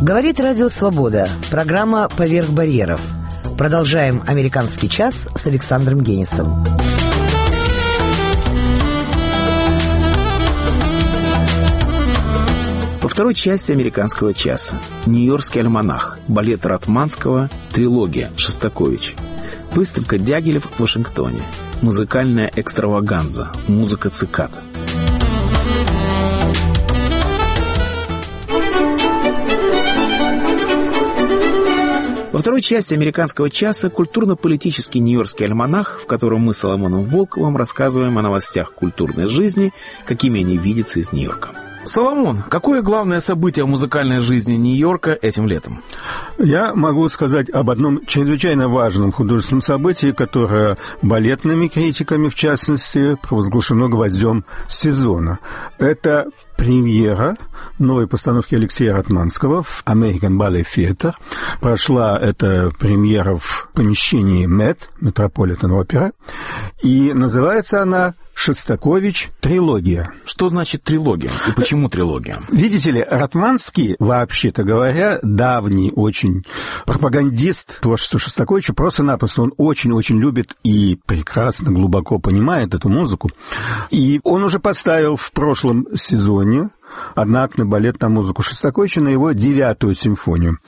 Говорит Радио Свобода. Программа «Поверх барьеров». Продолжаем «Американский час» с Александром Генисом. Во второй части «Американского часа» «Нью-Йоркский альманах», балет Ратманского, трилогия Шостакович, выставка Дягилев в Вашингтоне, музыкальная экстраваганза, музыка цикад. Во второй части «Американского часа» культурно-политический Нью-Йоркский альманах, в котором мы с Соломоном Волковым рассказываем о новостях культурной жизни, какими они видятся из Нью-Йорка. Соломон, какое главное событие в музыкальной жизни Нью-Йорка этим летом? Я могу сказать об одном чрезвычайно важном художественном событии, которое балетными критиками, в частности, провозглашено гвоздем сезона. Это премьера новой постановки Алексея Ратманского в American Ballet Theatre. Прошла эта премьера в помещении МЭТ, Metropolitan Opera, и называется она «Шостакович. Трилогия». Что значит трилогия и почему трилогия? Видите ли, Ратманский, вообще-то говоря, давний очень пропагандист творчества Шостаковича, просто-напросто он очень-очень любит и прекрасно, глубоко понимает эту музыку. И он уже поставил в прошлом сезоне одноактный балет на музыку Шостаковича, на его 9-ю симфонию.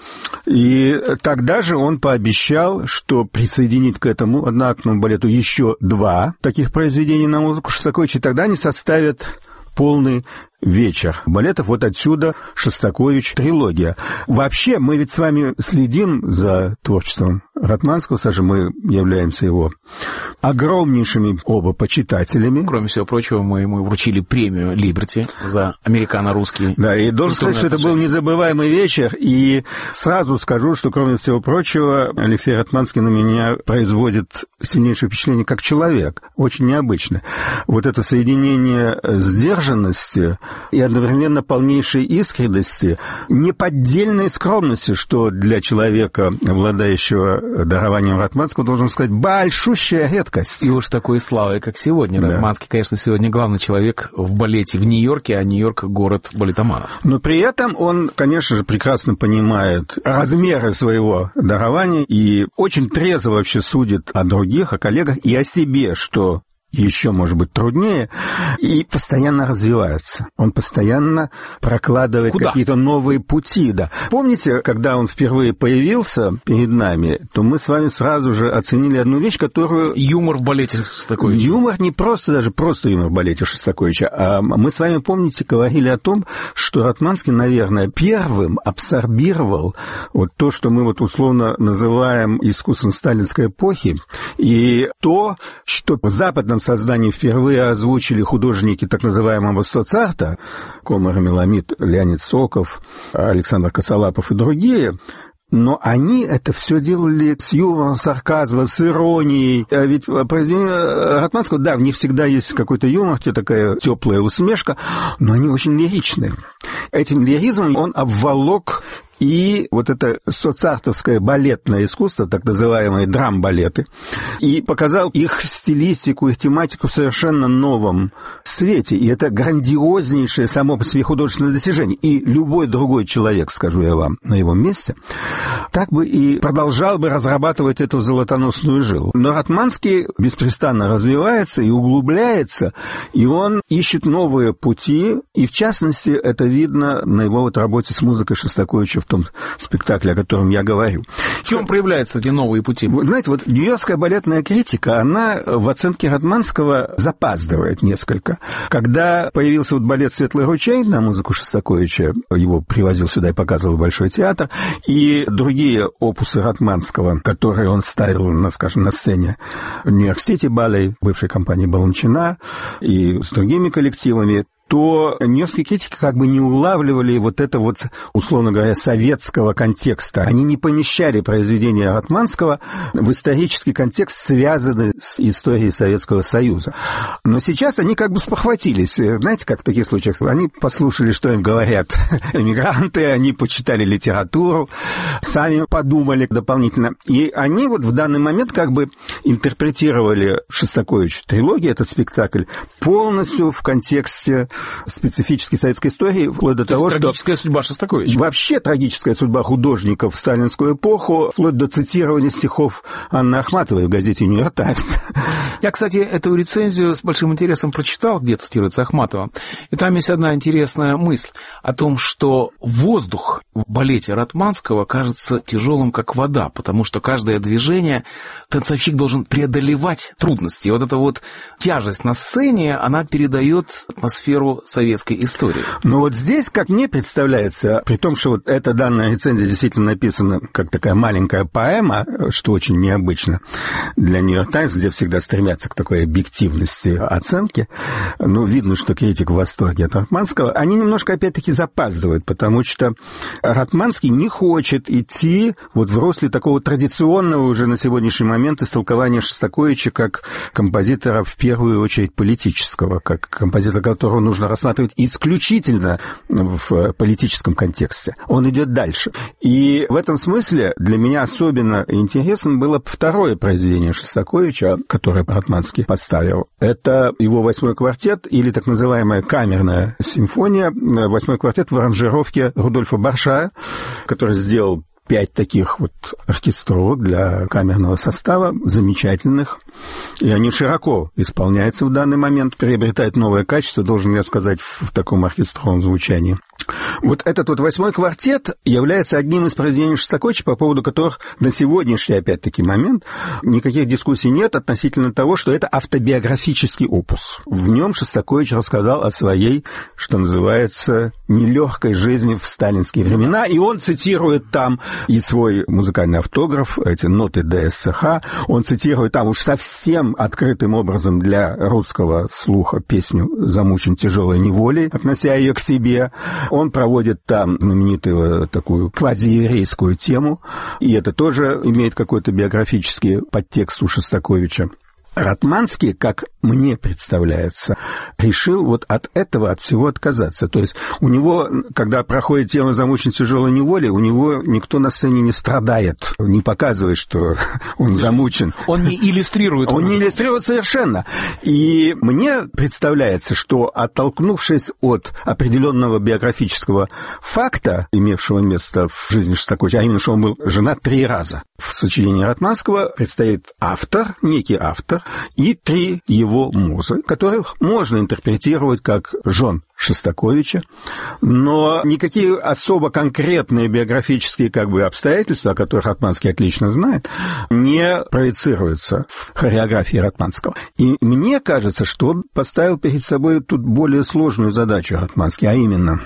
И тогда же он пообещал, что присоединит к этому одноактному балету еще 2 таких произведения на музыку Шостаковича, и тогда они составят полный вечер балетов. Вот отсюда Шостакович трилогия. Вообще, мы ведь с вами следим за творчеством Ратманского, Саша, мы являемся его огромнейшими оба почитателями. Кроме всего прочего, мы ему вручили премию «Либерти» за американо-русский. Да, и должен сказать, что это был незабываемый вечер, и сразу скажу, что, кроме всего прочего, Алексей Ратманский на меня производит сильнейшее впечатление как человек, очень необычно. Вот это соединение сдержанности и одновременно полнейшей искренности, неподдельной скромности, что для человека, обладающего дарованием Ратманского, должен сказать, большущая редкость. И уж такой славой, как сегодня. Да. Ратманский, конечно, сегодня главный человек в балете в Нью-Йорке, а Нью-Йорк — город балетоманов. Но при этом он, конечно же, прекрасно понимает размеры своего дарования и очень трезво вообще судит о других, о коллегах и о себе, что еще, может быть, труднее, и постоянно развивается. Он постоянно прокладывает какие-то новые пути. Да. Помните, когда он впервые появился перед нами, то мы с вами сразу же оценили одну вещь, которую... Юмор в балете Шостаковича. Юмор не просто, даже просто юмор в балете Шостаковича, а мы с вами, помните, говорили о том, что Ратманский, наверное, первым абсорбировал вот то, что мы вот условно называем искусством сталинской эпохи, и то, что в западном создании впервые озвучили художники так называемого соцарта, Комар Меламид, Леонид Соков, Александр Косолапов и другие, но они это все делали с юмором, сарказмом, с иронией. А ведь произведения Ратманского, да, в них всегда есть какой-то юмор, такая теплая усмешка, но они очень лиричны. Этим лиризмом он обволок и вот это соцартовское балетное искусство, так называемые драм-балеты, и показал их стилистику, их тематику в совершенно новом свете. И это грандиознейшее само по себе художественное достижение. И любой другой человек, скажу я вам, на его месте, так бы и продолжал бы разрабатывать эту золотоносную жилу. Но Ратманский беспрестанно развивается и углубляется, и он ищет новые пути, и в частности это видно на его вот работе с музыкой Шостаковича в том спектакле, о котором я говорю. В чем проявляются эти новые пути? Вы знаете, вот нью-йоркская балетная критика, она в оценке Ратманского запаздывает несколько. Когда появился вот балет «Светлый ручей» на музыку Шостаковича, его привозил сюда и показывал в Большой театр, и другие опусы Ратманского, которые он ставил, скажем, на сцене Нью-Йорк-Сити Балет, бывшей компании Баланчина, и с другими коллективами, то нью-йоркские критики как бы не улавливали вот это вот, условно говоря, советского контекста. Они не помещали произведения Ратманского в исторический контекст, связанный с историей Советского Союза. Но сейчас они как бы спохватились. Знаете, как в таких случаях? Они послушали, что им говорят эмигранты, они почитали литературу, сами подумали дополнительно. И они вот в данный момент как бы интерпретировали Шостакович трилогию, этот спектакль, полностью в контексте специфической советской истории, вплоть до того, что... Трагическая судьба Шостаковича. Вообще трагическая судьба художников в сталинскую эпоху, вплоть до цитирования стихов Анны Ахматовой в газете «Нью-Йорк Таймс». Я, кстати, эту рецензию с большим интересом прочитал, где цитируется Ахматова. И там есть одна интересная мысль о том, что воздух в балете Ратманского кажется тяжелым, как вода, потому что каждое движение танцовщик должен преодолевать трудности. И вот эта вот тяжесть на сцене, она передает атмосферу советской истории. Но вот здесь, как мне представляется, при том, что вот эта данная рецензия действительно написана как такая маленькая поэма, что очень необычно для «Нью-Йорк Таймс», где всегда стремятся к такой объективности оценки, ну, видно, что критик в восторге от Ратманского, они немножко, опять-таки, запаздывают, потому что Ратманский не хочет идти вот в русле такого традиционного уже на сегодняшний момент истолкования Шостаковича как композитора в первую очередь политического, как композитора, которого нужно рассматривать исключительно в политическом контексте. Он идет дальше. И в этом смысле для меня особенно интересным было второе произведение Шостаковича, которое Ратманский поставил. Это его 8-й квартет или так называемая камерная симфония, 8-й квартет в аранжировке Рудольфа Баршая, который сделал 5 таких вот оркестровок для камерного состава, замечательных, и они широко исполняются в данный момент, приобретают новое качество, должен я сказать, в таком оркестровом звучании. Вот этот вот 8-й квартет является одним из произведений Шостаковича, по поводу которых на сегодняшний, опять-таки, момент никаких дискуссий нет относительно того, что это автобиографический опус. В нем Шостакович рассказал о своей, что называется, нелегкой жизни в сталинские времена, и он цитирует там и свой музыкальный автограф, эти ноты ДСХ, он цитирует там уж совсем открытым образом для русского слуха песню «Замучен тяжелой неволей», относя ее к себе. Он проводит там знаменитую такую квазиеврейскую тему, и это тоже имеет какой-то биографический подтекст у Шостаковича. Ратманский, как мне представляется, решил вот от этого, от всего отказаться. То есть у него, когда проходит тема «Замучен тяжелой неволей», у него никто на сцене не страдает, не показывает, что он замучен. Он не иллюстрирует. Он не иллюстрирует совершенно. И мне представляется, что, оттолкнувшись от определенного биографического факта, имевшего место в жизни Шостаковича, а именно, что он был женат 3 раза, в сочинении Ратманского предстоит автор, некий автор, и 3 его музы, которых можно интерпретировать как жен Шостаковича, но никакие особо конкретные биографические обстоятельства, о которых Ратманский отлично знает, не проецируются в хореографии Ратманского. И мне кажется, что он поставил перед собой тут более сложную задачу Ратманский, а именно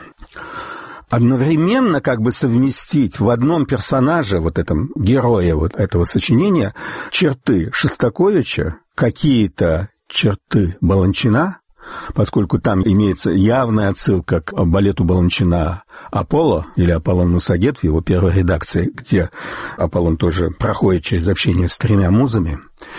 одновременно совместить в одном персонаже, вот этом герое вот этого сочинения, черты Шостаковича, какие-то черты Баланчина, поскольку там имеется явная отсылка к балету Баланчина «Аполло» или «Аполлон Мусагет» в его первой редакции, где Аполлон тоже проходит через общение с 3 музами,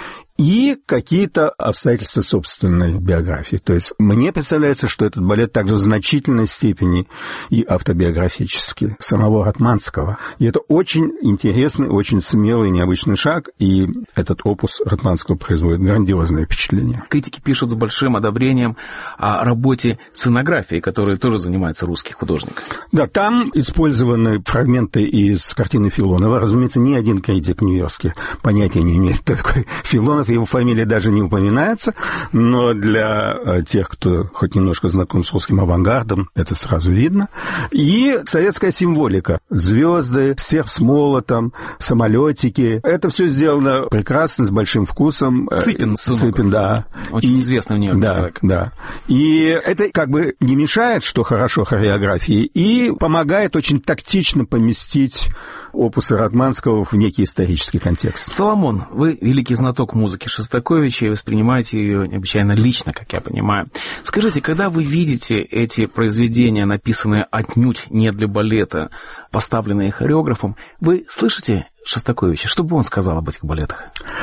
и какие-то обстоятельства собственной биографии. То есть мне представляется, что этот балет также в значительной степени и автобиографический самого Ратманского. И это очень интересный, очень смелый, необычный шаг, и этот опус Ратманского производит грандиозное впечатление. Критики пишут с большим одобрением о работе сценографии, которой тоже занимается русский художник. Да, там использованы фрагменты из картины Филонова. Разумеется, ни один критик нью-йоркский понятия не имеет, кто такой Филонов. Его фамилия даже не упоминается, но для тех, кто хоть немножко знаком с русским авангардом, это сразу видно. И советская символика. Звезды, серп с молотом, самолетики. Это все сделано прекрасно, с большим вкусом. Цыпин, да. Очень известный в Нью-Йорке человек. Да. И это не мешает, что хорошо, хореографии, и помогает очень тактично поместить опусы Ратманского в некий исторический контекст. Соломон, вы великий знаток музыки Шостаковича и воспринимаете ее необычайно лично, как я понимаю. Скажите, когда вы видите эти произведения, написанные отнюдь не для балета, поставленные хореографом, вы слышите Шостаковича? Что бы он сказал об этих балетах?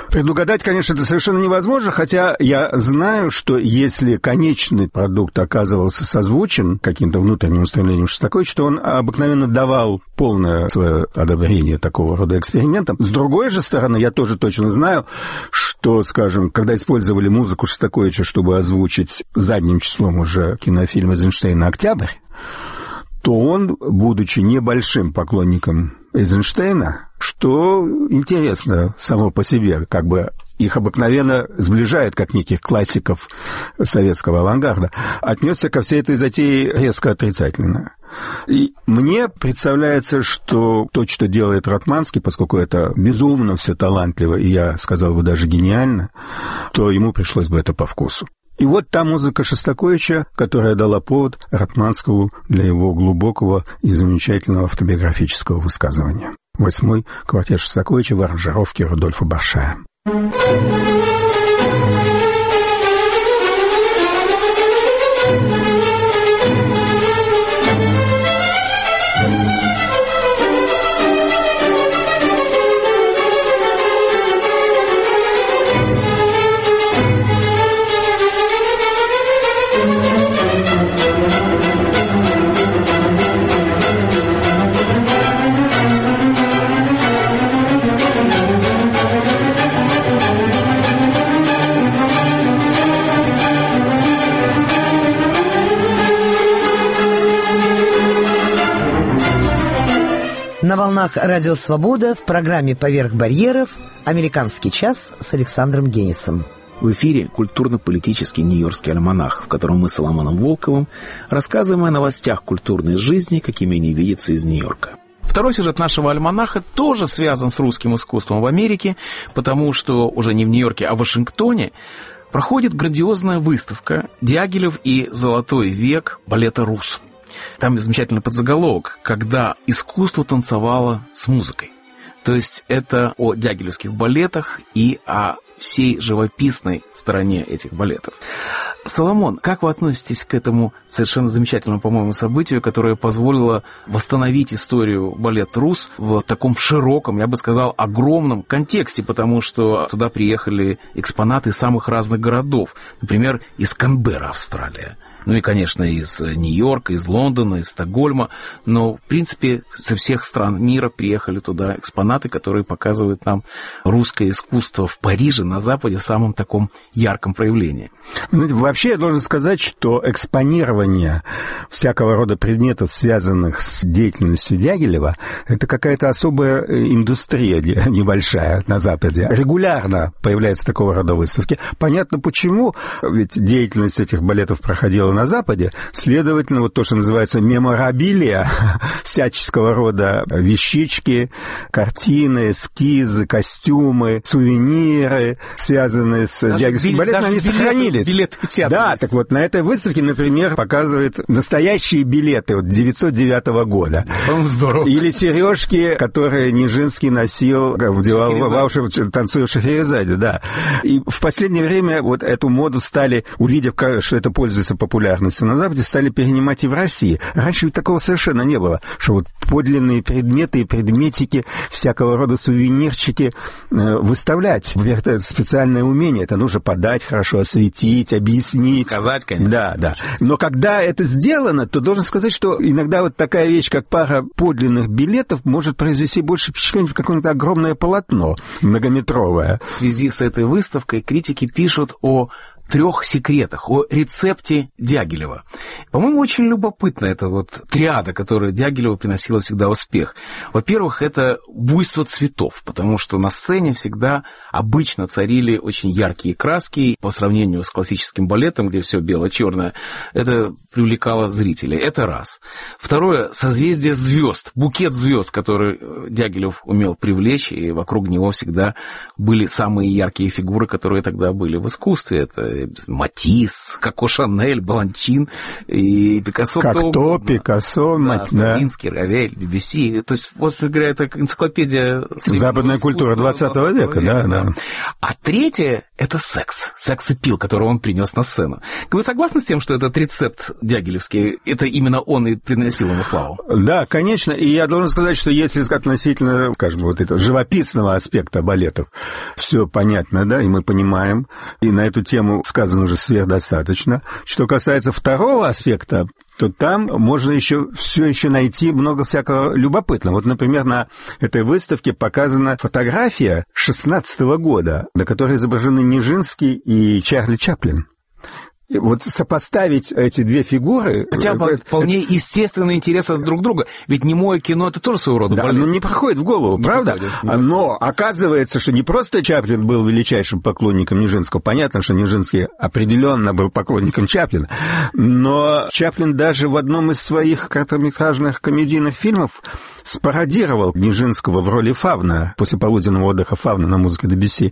Предугадать, конечно, это совершенно невозможно, хотя я знаю, что если конечный продукт оказывался созвучен каким-то внутренним устремлением Шостаковича, то он обыкновенно давал полное свое одобрение такого рода экспериментам. С другой же стороны, я тоже точно знаю, что, скажем, когда использовали музыку Шостаковича, чтобы озвучить задним числом уже кинофильм Эйзенштейна «Октябрь», то он, будучи небольшим поклонником Эйзенштейна, что интересно само по себе, как бы их обыкновенно сближает, как неких классиков советского авангарда, отнесся ко всей этой затее резко отрицательно. И мне представляется, что то, что делает Ратманский, поскольку это безумно все талантливо, и я сказал бы даже гениально, то ему пришлось бы это по вкусу. И вот та музыка Шостаковича, которая дала повод Ратманскому для его глубокого и замечательного автобиографического высказывания. 8-й квартет Шостаковича в аранжировке Рудольфа Баршая. На волнах «Радио Свобода» в программе «Поверх барьеров» «Американский час» с Александром Генисом. В эфире культурно-политический нью-йоркский альманах, в котором мы с Соломоном Волковым рассказываем о новостях культурной жизни, какими они видятся из Нью-Йорка. Второй сюжет нашего альманаха тоже связан с русским искусством в Америке, потому что уже не в Нью-Йорке, а в Вашингтоне проходит грандиозная выставка «Дягилев и золотой век балета «Рус». Там замечательный подзаголовок «Когда искусство танцевало с музыкой». То есть это о дягилевских балетах и о всей живописной стороне этих балетов. Соломон, как вы относитесь к этому совершенно замечательному, по-моему, событию, которое позволило восстановить историю балета «Рус» в таком широком, я бы сказал, огромном контексте, потому что туда приехали экспонаты из самых разных городов, например, из Канберра, Австралия. Ну и, конечно, из Нью-Йорка, из Лондона, из Стокгольма. Но, в принципе, со всех стран мира приехали туда экспонаты, которые показывают нам русское искусство в Париже, на Западе, в самом таком ярком проявлении. Вообще, я должен сказать, что экспонирование всякого рода предметов, связанных с деятельностью Дягилева, это какая-то особая индустрия небольшая на Западе. Регулярно появляются такого рода выставки. Понятно почему, ведь деятельность этих балетов проходила на Западе, следовательно, вот то, что называется меморабилия, всяческого рода вещички, картины, эскизы, костюмы, сувениры, связанные с дягилевским балетом, они сохранились. Билеты в театр. Да, так вот, на этой выставке, например, показывают настоящие билеты вот 909 года. По-моему, здорово. Или сережки, которые Нижинский носил, вдевал в «Танцуя в Шахерезаде», да. И в последнее время вот эту моду стали, увидев, что это пользуется популярностью на Западе, стали перенимать и в России. Раньше ведь такого совершенно не было, что вот подлинные предметы и предметики, всякого рода сувенирчики выставлять. Во-первых, это специальное умение, это нужно подать хорошо, осветить, объяснить. Сказать, конечно. Да, да. Но когда это сделано, то должен сказать, что иногда вот такая вещь, как пара подлинных билетов, может произвести больше впечатления в какое-то огромное полотно, многометровое. В связи с этой выставкой критики пишут о 3 секретах, о рецепте Дягилева. По-моему, очень любопытна эта вот триада, которая Дягилеву приносила всегда успех. Во-первых, это буйство цветов, потому что на сцене всегда обычно царили очень яркие краски. По сравнению с классическим балетом, где все бело-черное, это привлекало зрителей. Это раз. Второе, созвездие звезд, букет звезд, который Дягилев умел привлечь, и вокруг него всегда были самые яркие фигуры, которые тогда были в искусстве. Это Матисс, Коко Шанель, Баланчин и и Пикассо. Как Пикассо, Стравинский, Равель, Дебюсси. То есть, вот, говоря, это энциклопедия... Западная культура 20 века, да. А третье — это секс. Секс-аппил, который он принес на сцену. Вы согласны с тем, что этот рецепт дягилевский, это именно он и приносил ему славу? Да, конечно. И я должен сказать, что если относительно, скажем, вот этого живописного аспекта балетов, все понятно, да, и мы понимаем, и на эту тему сказано уже сверхдостаточно. Что касается второго аспекта, то там можно все еще найти много всякого любопытного. Вот, например, на этой выставке показана фотография 16 года, на которой изображены Нижинский и Чарли Чаплин. И вот сопоставить эти две фигуры... Хотя бы вполне естественный интерес от друг друга. Ведь немое кино — это тоже своего рода балет. Да, но не приходит в голову, правда? Но оказывается, что не просто Чаплин был величайшим поклонником Нижинского. Понятно, что Нижинский определенно был поклонником Чаплина. Но Чаплин даже в одном из своих короткометражных комедийных фильмов спародировал Нижинского в роли Фавна, после полуденного отдыха Фавна на музыке Дебюсси.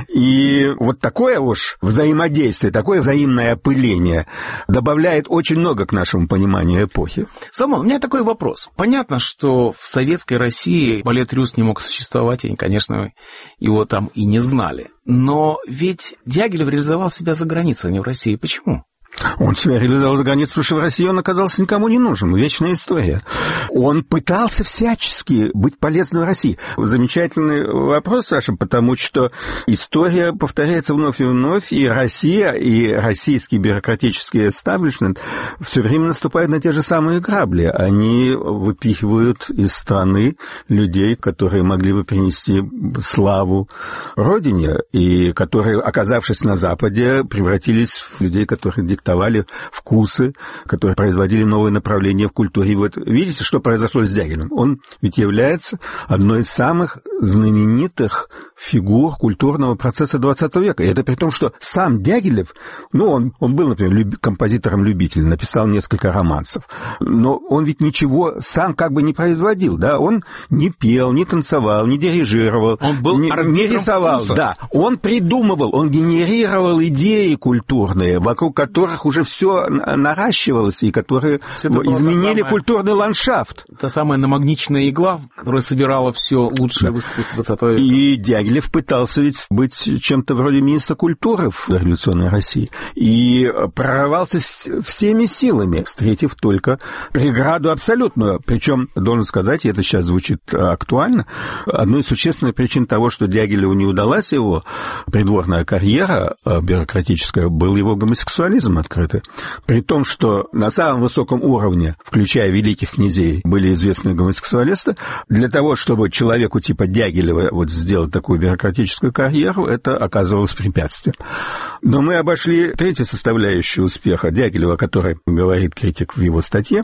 И вот такое уж взаимодействие, такое взаимное опыление добавляет очень много к нашему пониманию эпохи. Самон, у меня такой вопрос. Понятно, что в советской России балет Рюс не мог существовать, и, конечно, его там и не знали. Но ведь Дягилев реализовал себя за границей, а не в России. Почему? Он себя реализовал за границей, потому что в России он оказался никому не нужен. Вечная история. Он пытался всячески быть полезным в России. Замечательный вопрос, Саша, потому что история повторяется вновь и вновь, и Россия, и российский бюрократический эстаблишмент все время наступают на те же самые грабли. Они выпихивают из страны людей, которые могли бы принести славу родине, и которые, оказавшись на Западе, превратились в людей, которые диктовали вкусы, которые производили новые направления в культуре. И вот видите, что произошло с Дягилевым? Он ведь является одной из самых знаменитых фигур культурного процесса XX века. И это при том, что сам Дягилев, он был, например, композитором-любителем, написал несколько романсов, но он ведь ничего сам как бы не производил, да? Он не пел, не танцевал, не дирижировал, он был не рисовал. вкуса. Да, он придумывал, он генерировал идеи культурные, вокруг которых уже все наращивалось, и которые изменили культурный ландшафт. Та самая намагничная игла, которая собирала все лучшее в искусстве 20 века. И Дягилев пытался ведь быть чем-то вроде министра культуры в революционной России. И прорывался всеми силами, встретив только преграду абсолютную. Причем, должен сказать, и это сейчас звучит актуально, одной из существенных причин того, что Дягилеву не удалась его придворная карьера бюрократическая, был его гомосексуализм открытый. При том, что на самом высоком уровне, включая великих князей, были известные гомосексуалисты, для того, чтобы человеку типа Дягилева вот сделать такую бюрократическую карьеру, это оказывалось препятствием. Но мы обошли третью составляющую успеха Дягилева, о которой говорит критик в его статье,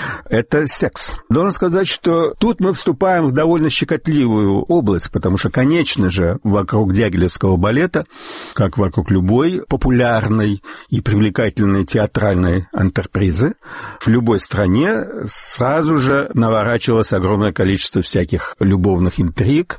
это секс. Должен сказать, что тут мы вступаем в довольно щекотливую область, потому что, конечно же, вокруг дягилевского балета, как вокруг любой популярной и привлекательной театральной антрепризы, в любой стране сразу же наворачивалось огромное количество всяких любовных интриг,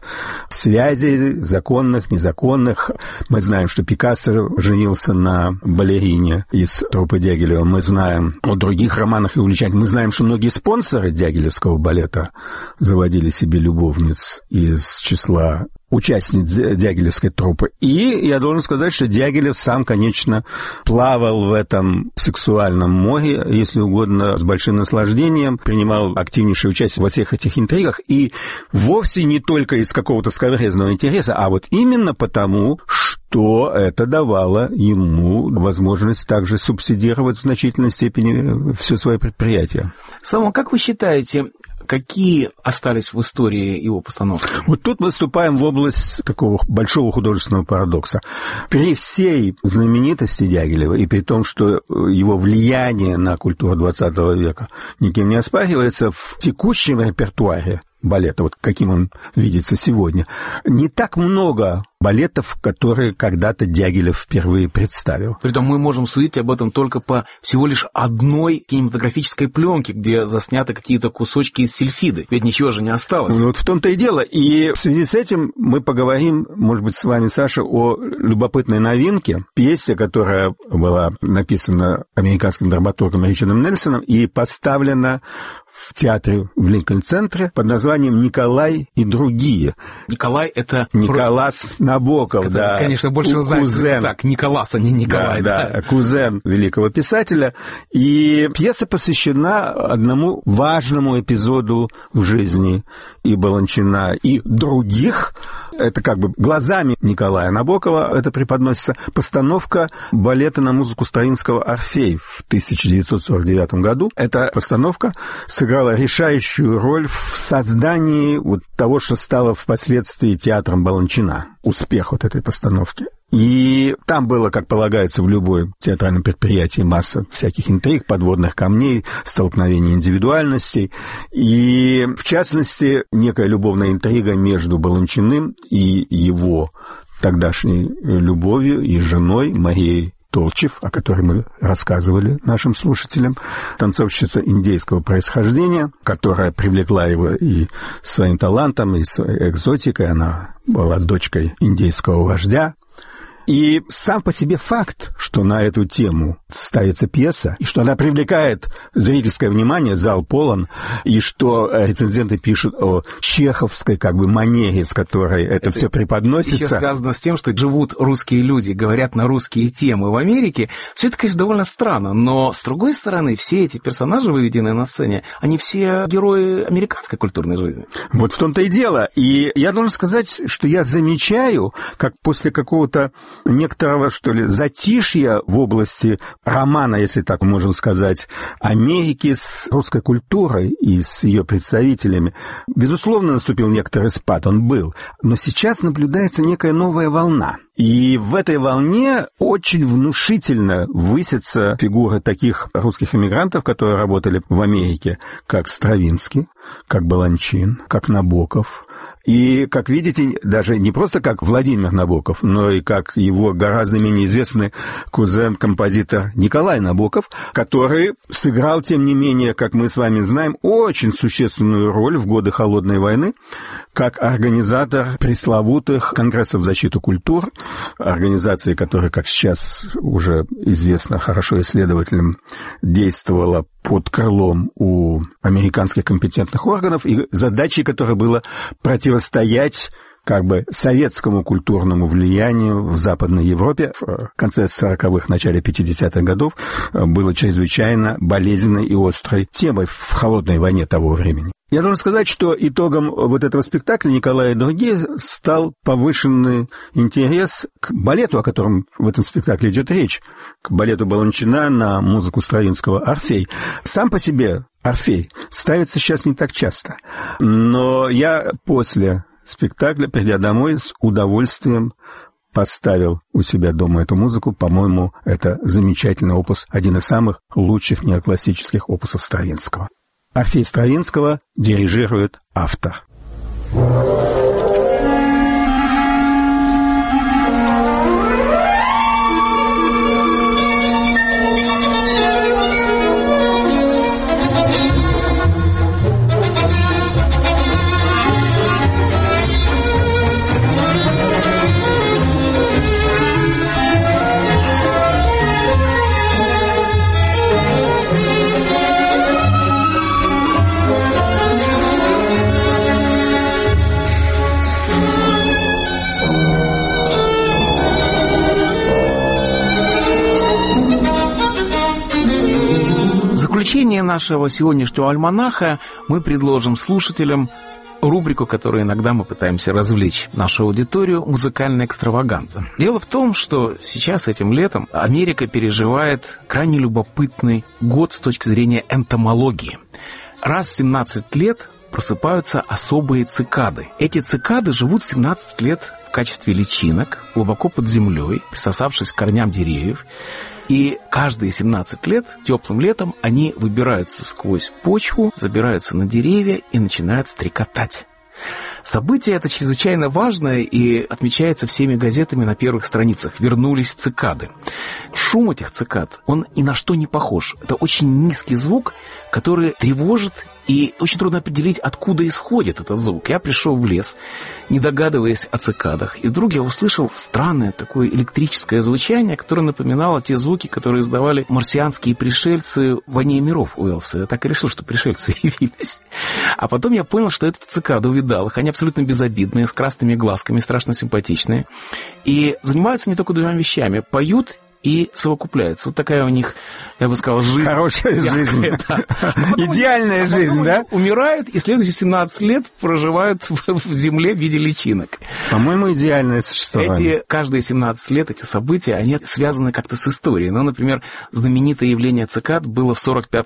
связей, законных, незаконных. Мы знаем, что Пикассо женился на балерине из труппы Дягилева. Мы знаем о других романах и увлечениях. Мы знаем, что многие спонсоры дягилевского балета заводили себе любовниц из числа участниц дягилевской труппы. И я должен сказать, что Дягилев сам, конечно, плавал в этом сексуальном море, если угодно, с большим наслаждением, принимал активнейшее участие во всех этих интригах, и вовсе не только из какого-то скабрезного интереса, а вот именно потому, что это давало ему возможность также субсидировать в значительной степени все свои предприятия. Самон, как вы считаете, какие остались в истории его постановки? Вот тут мы вступаем в область такого большого художественного парадокса. При всей знаменитости Дягилева и при том, что его влияние на культуру XX века никем не оспаривается, в текущем репертуаре балета, вот каким он видится сегодня, не так много балетов, которые когда-то Дягилев впервые представил. Притом мы можем судить об этом только по всего лишь одной кинематографической пленке, где засняты какие-то кусочки из сильфиды. Ведь ничего же не осталось. Вот в том-то и дело. И в связи с этим мы поговорим, может быть, с вами, Саша, о любопытной новинке, пьесе, которая была написана американским драматургом Ричардом Нельсоном и поставлена в театре в Линкольн-центре под названием «Николай и другие». Николай — это... Николас Набоков, это, да. Конечно, больше вы знаете. Кузен. Так, Николас, а не Николай. Да, кузен великого писателя. И пьеса посвящена одному важному эпизоду в жизни и Баланчина, и других. Это как бы глазами Николая Набокова это преподносится. Постановка балета на музыку Стравинского «Орфей» в 1949 году. Эта постановка сыграла решающую роль в создании вот того, что стало впоследствии театром Баланчина. Успех вот этой постановки. И там было, как полагается в любом театральном предприятии, масса всяких интриг, подводных камней, столкновений индивидуальностей. И, в частности, некая любовная интрига между Баланчиным и его тогдашней любовью и женой Марией Толчев, о которой мы рассказывали нашим слушателям, танцовщица индейского происхождения, которая привлекла его и своим талантом, и своей экзотикой. Она была дочкой индейского вождя. И сам по себе факт, что на эту тему ставится пьеса, и что она привлекает зрительское внимание, зал полон, и что рецензенты пишут о чеховской как бы манере, с которой это все преподносится. Еще связано с тем, что живут русские люди, говорят на русские темы в Америке. Все это, конечно, довольно странно, но, с другой стороны, все эти персонажи, выведенные на сцене, они все герои американской культурной жизни. Вот в том-то и дело. И я должен сказать, что я замечаю, как после какого-то некоторого, что ли, затишья в области романа, если так можно сказать, Америки с русской культурой и с ее представителями. Безусловно, наступил некоторый спад, он был. Но сейчас наблюдается некая новая волна. И в этой волне очень внушительно высятся фигуры таких русских эмигрантов, которые работали в Америке, как Стравинский, как Баланчин, как Набоков. И, как видите, даже не просто как Владимир Набоков, но и как его гораздо менее известный кузен-композитор Николай Набоков, который сыграл, тем не менее, как мы с вами знаем, очень существенную роль в годы Холодной войны, как организатор пресловутых конгрессов в защиту культур, организации, которая, как сейчас уже известно хорошо исследователям, действовала под крылом у американских компетентных органов, и задачей которой было противостоять как бы советскому культурному влиянию в Западной Европе в конце 40-х, начале 50-х годов было чрезвычайно болезненной и острой темой в холодной войне того времени. Я должен сказать, что итогом вот этого спектакля «Николай и другие» стал повышенный интерес к балету, о котором в этом спектакле идет речь, к балету Баланчина на музыку Стравинского «Орфей». Сам по себе «Орфей» ставится сейчас не так часто, но я после спектакля, придя домой, с удовольствием поставил у себя дома эту музыку. По-моему, это замечательный опус, один из самых лучших неоклассических опусов Стравинского. Орфей Стравинского дирижирует автор. В заключение нашего сегодняшнего альманаха мы предложим слушателям рубрику, которую иногда мы пытаемся развлечь нашу аудиторию, «Музыкальная экстраваганза». Дело в том, что сейчас, этим летом, Америка переживает крайне любопытный год с точки зрения энтомологии. Раз в 17 лет просыпаются особые цикады. Эти цикады живут 17 лет в качестве личинок, глубоко под землей, присосавшись к корням деревьев. И каждые 17 лет, теплым летом, они выбираются сквозь почву, забираются на деревья и начинают стрекотать. Событие это чрезвычайно важное и отмечается всеми газетами на первых страницах. Вернулись цикады. Шум этих цикад, он ни на что не похож. Это очень низкий звук, который тревожит, и очень трудно определить, откуда исходит этот звук. Я пришел в лес, не догадываясь о цикадах, и вдруг я услышал странное такое электрическое звучание, которое напоминало те звуки, которые издавали марсианские пришельцы в «Войне миров» Уэллса. Я так и решил, что пришельцы явились. А потом я понял, что это цикады, увидал их. Они абсолютно безобидные, с красными глазками, страшно симпатичные. И занимаются не только двумя вещами. Поют и совокупляются. Вот такая у них, я бы сказал, жизнь. Хорошая жизнь. Идеальная жизнь, да? Умирают и следующие 17 лет проживают в земле в виде личинок. По-моему, идеальное существование. Каждые 17 лет эти события, они связаны как-то с историей. Ну, например, знаменитое явление цикад было в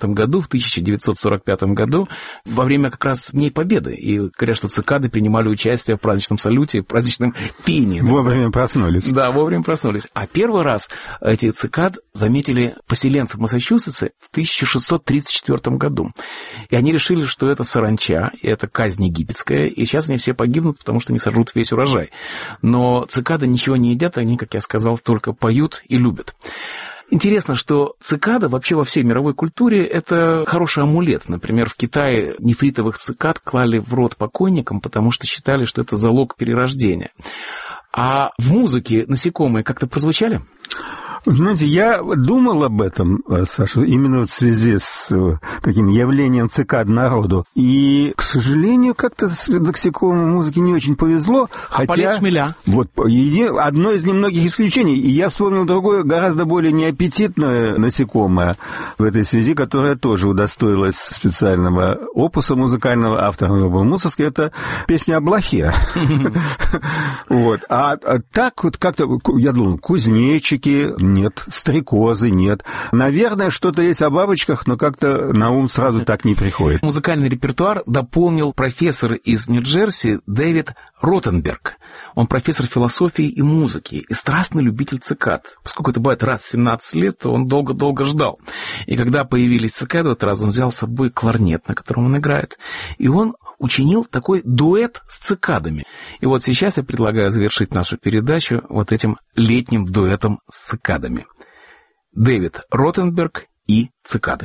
1945 году, во время как раз Дней Победы. И говорят, что цикады принимали участие в праздничном салюте, в праздничном пении. Вовремя проснулись. Да, вовремя проснулись. А первый раз эти цикад заметили поселенцы в Массачусетсе в 1634 году. И они решили, что это саранча, и это казнь египетская, и сейчас они все погибнут, потому что они сожрут весь урожай. Но цикады ничего не едят, они, как я сказал, только поют и любят. Интересно, что цикада вообще во всей мировой культуре – это хороший амулет. Например, в Китае нефритовых цикад клали в рот покойникам, потому что считали, что это залог перерождения. А в музыке насекомые как-то прозвучали? Знаете, я думал об этом, Саша, именно в связи с таким явлением цикад народу. И, к сожалению, как-то с насекомым музыке не очень повезло. А полет шмеля? Вот одно из немногих исключений. И я вспомнил другое, гораздо более неаппетитное насекомое в этой связи, которое тоже удостоилось специального опуса музыкального. Автором его был Мусоргский. Это песня о блохе. А так вот как-то, я думал, кузнечики... Нет, стрекозы нет. Наверное, что-то есть о бабочках, но как-то на ум сразу так не приходит. Музыкальный репертуар дополнил профессор из Нью-Джерси Дэвид Ротенберг. Он профессор философии и музыки и страстный любитель цикад. Поскольку это бывает раз в 17 лет, то он долго-долго ждал. И когда появились цикады, в этот раз он взял с собой кларнет, на котором он играет, и он учинил такой дуэт с цикадами. И вот сейчас я предлагаю завершить нашу передачу вот этим летним дуэтом с цикадами. Дэвид Ротенберг и цикады.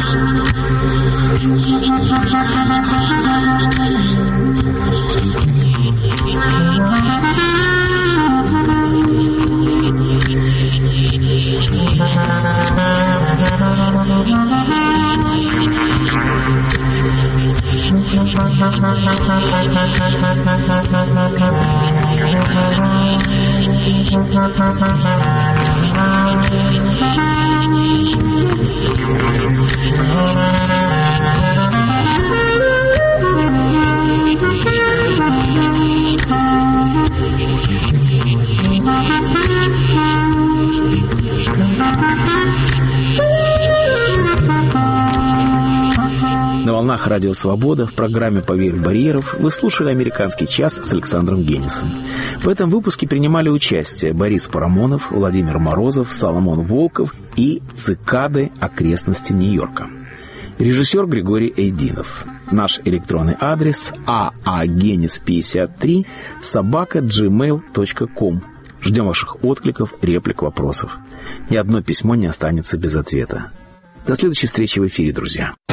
На волнах Радио Свобода в программе «Поверх барьеров» вы слушали «Американский час» с Александром Генисом. В этом выпуске принимали участие Борис Парамонов, Владимир Морозов, Соломон Волков и цикады окрестности Нью-Йорка. Режиссер Григорий Эйдинов. Наш электронный адрес aagenis53@gmail.com. Ждем ваших откликов, реплик, вопросов. Ни одно письмо не останется без ответа. До следующей встречи в эфире, друзья.